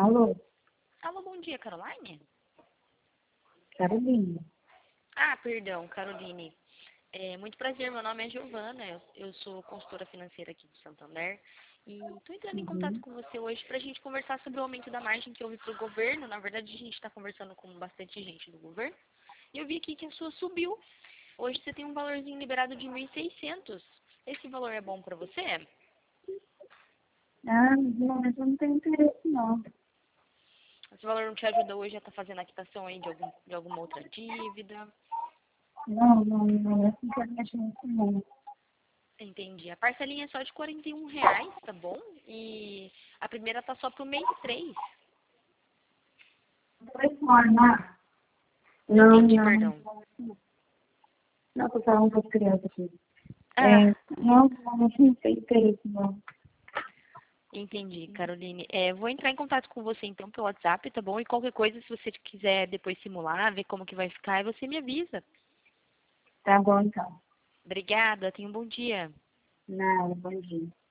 Alô, Alô, bom dia, Caroline? Carolina. Ah, perdão, Caroline. Muito prazer, meu nome é Giovana, eu sou consultora financeira aqui do Santander e estou entrando em contato Uhum. com você hoje para a gente conversar sobre o aumento da margem que houve para o governo. Na verdade, a gente está conversando com bastante gente do governo e eu vi aqui que a sua subiu. Hoje você tem um valorzinho liberado de 1.600. Esse valor é bom para você? Ah, de momento eu não tenho interesse, não. Esse valor não te ajuda hoje a estar fazendo a quitação aí de alguma outra dívida? Não, não quero mexer nisso, não. Entendi. A parcelinha é só de R$ 41, tá bom? E a primeira tá só pro mês 3. Vai formar? Não Não, entendi, não. perdão. Não, tô falando com as crianças aqui. Ah, Não, não tenho interesse, não. entendi, Caroline. Vou entrar em contato com você então pelo WhatsApp, tá bom? E qualquer coisa, se você quiser depois simular, ver como que vai ficar, aí você me avisa. Tá bom, então. Obrigada, tenha um bom dia. Nada, bom dia.